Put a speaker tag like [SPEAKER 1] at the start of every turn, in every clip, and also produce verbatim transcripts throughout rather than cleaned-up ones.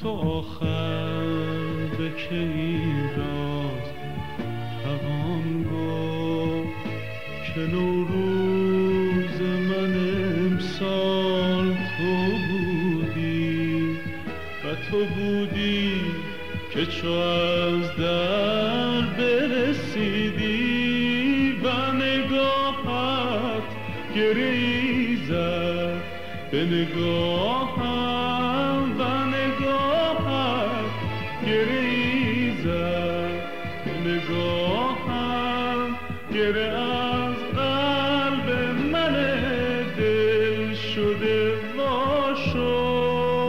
[SPEAKER 1] آخر به که این راز توان گفت که نوروز من امسال تو بودی و تو بودی که چو از در برسیدی و نگاهت گریی زد به نگاهم و نگاهت گریی زد به نگاهم گره از قلب من دل شده وا شد.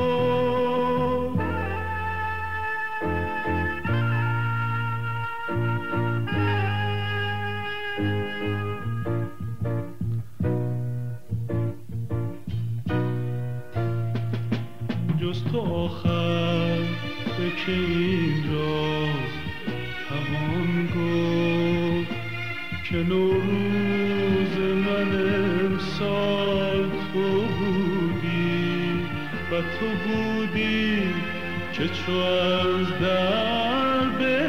[SPEAKER 1] جز تو آخر به که این راز توان گفت که نوروز من امسال تو بودی و تو بودی که چو از در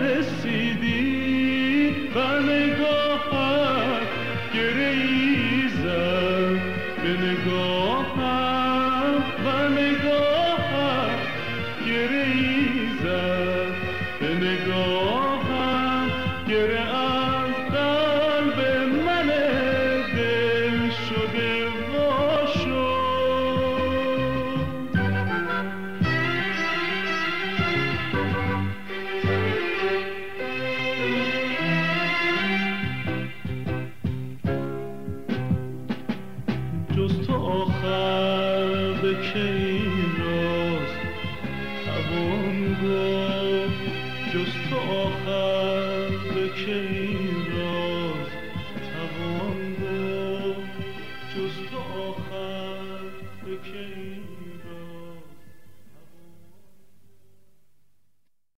[SPEAKER 1] برسیدی و نگاهت گریی زد به نگاهم و نگاهت گریی زد به نگاهم گره از قلب من دل شده وا شد. جز تو آخر به که این راز توان گفت جز تو آخر به که